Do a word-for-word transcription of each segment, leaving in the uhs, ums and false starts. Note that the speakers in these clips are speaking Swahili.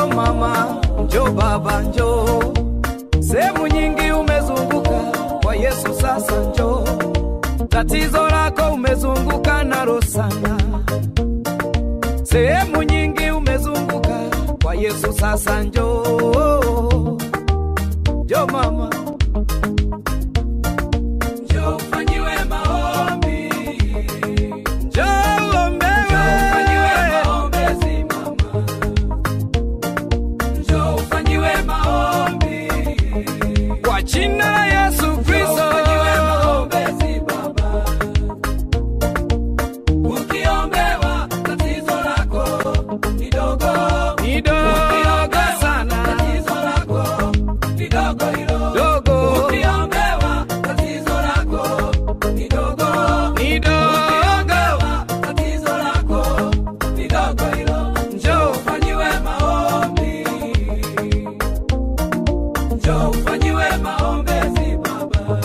Njoo mama, njoo baba, njoo. Sehemu nyingi umezunguka, kwa Yesu sasa njoo. Tatizo lako umezunguka nalo sana. Sehemu nyingi umezunguka, kwa Yesu sasa njoo. Njoo mama, njoo ufanyiwe maombi. Njoo ombewe, njoo ufanyiwe maombezi mama. Njoo ufanyiwe maombi kwa jina la Yesu Kristo. Ufanyiwe maombezi baba. Ukiombewa tatizo lako ni dogo, ni dogo sana. Tatizo lako ni dogo hilo. Dogo. Ukiombewa tatizo lako ni dogo, ni dogo. Tatizo lako ni dogo hilo. Njoo ufanyiwe maombi. Njoo ufanyiwe maombezi baba.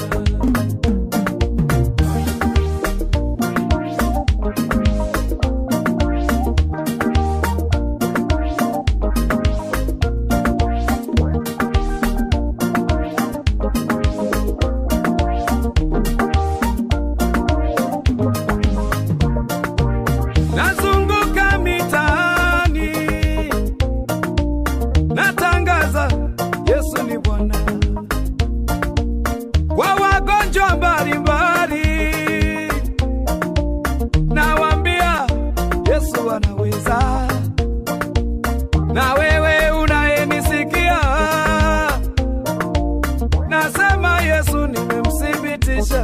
Nazunguka mitaani, natangaza Yesu ni Bwana. Kwa wagonjwa mbalimbali, nawaambia Yesu anaweza. Na wewe unayenisikia, nasema Yesu nimemthibitisha.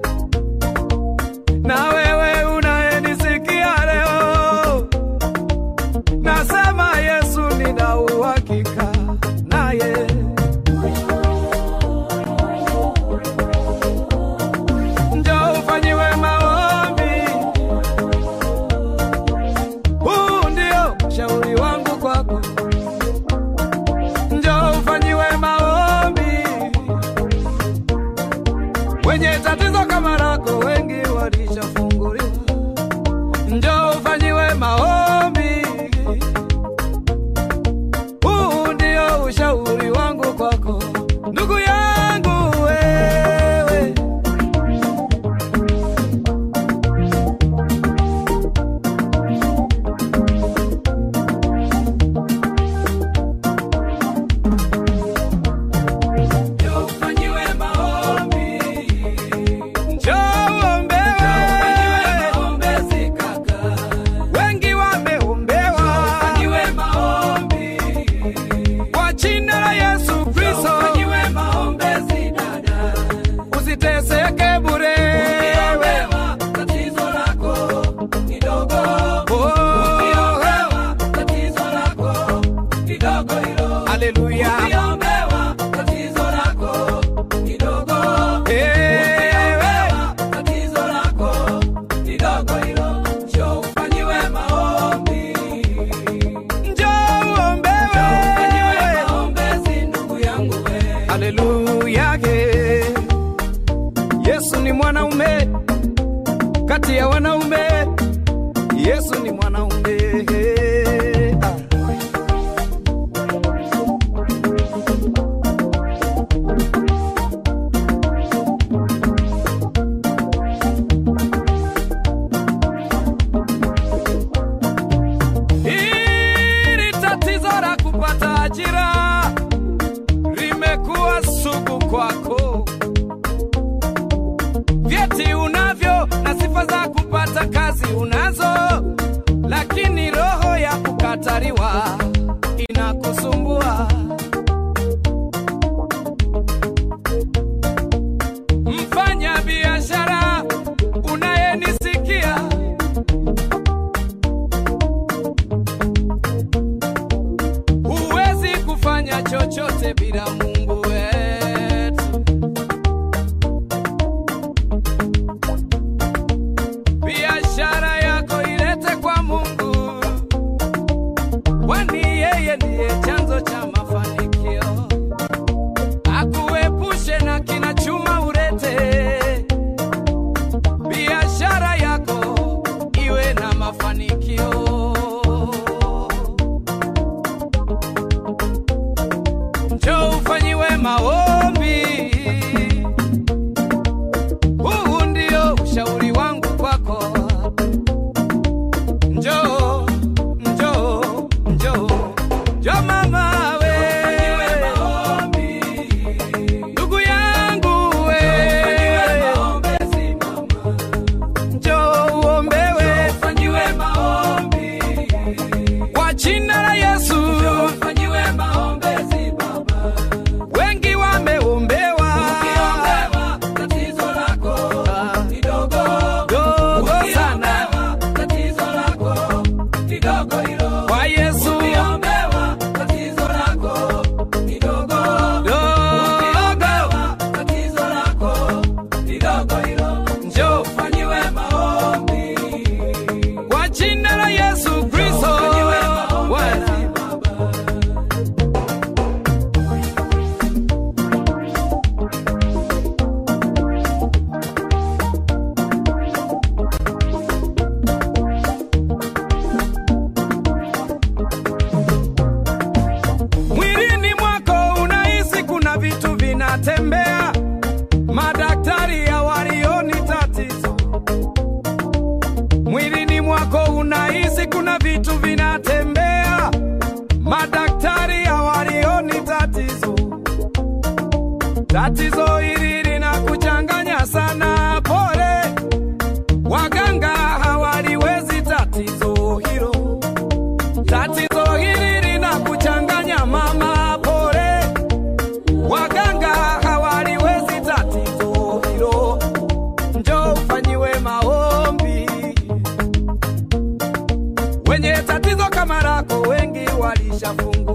Na wewe unayenisikia leo, nasema Yesu nina uhakika naye. Njoo ufanyiwe maombi. Huu ndio shauri wangu kwako. Njoo ufanyiwe maombi. Wenye tatizo kama lako wengi walishafunguliwa. Njoo ufanyiwe maombi. Huu ndio ushauri wangu kwako, ndugu yangu wewe. Njoo ufanyiwe maombi. Njoo ombewe. Njoo ufanyiwe maombezi kaka. Wengi wameombewa. Njoo ufanyiwe maombi kwa jina la Yesu Kristo. Njoo ufanyiwe maombezi dada. Usiteseke bure. Ukiombewa tatizo lako ni dogo. Ukiombewa tatizo lako ni dogo hilo. Haleluya. Ukiombewa tatizo lako ni dogo. Ukiombewa tatizo lako ni dogo hilo. Njoo ufanyiwe maombi. Njoo ombewe. Njoo ufanyiwe maombezi ndugu yangu we. Haleluya. Yesu ni mwanaume kati ya wanaume. Yesu ni mwanaume. Ah. Hili tatizo la kupata ajira limekuwa sugu kwako. Vyeti unavyo na sifa za kupata kazi unazo, lakini roho ya kukataliwa inakusumbua. Mfanya biashara unayenisikia, huwezi kufanya chochote bila Mungu wetu. Biashara yako ilete kwa Mungu, kwani yeye ndiye chanzo cha mafanikio. Akuepushe na kinachuma ulete. Biashara yako iwe na mafanikio. Jo mama we, ndugu yangu we, jo uombewe, kwa jina la Yesu. Wengi wameombewa, tatizo lako kidogo dogo sana, tatizo lako kidogo hilo. Kwa Yesu umeombewa, tatizo lako kidogo dogo, tatizo lako kidogo hilo. Njoo ufanyiwe maombi kwa jina la Yesu Kristo. Mwilini mwako unahisi kuna vitu vinatembea, madaktari hawalioni tatizo. Mwilini mwako unahisi kuna vitu vinatembea, madaktari hawalioni tatizo. Tatizo hili linakuchanganya sana, pole, waganga hawaliwezi tatizo hilo. Tatizo hili linakuchanganya mama, pole, waganga hawaliwezi tatizo hilo. Njoo ufanyiwe maombi. Wenye tatizo kama lako wengi walishafungwa.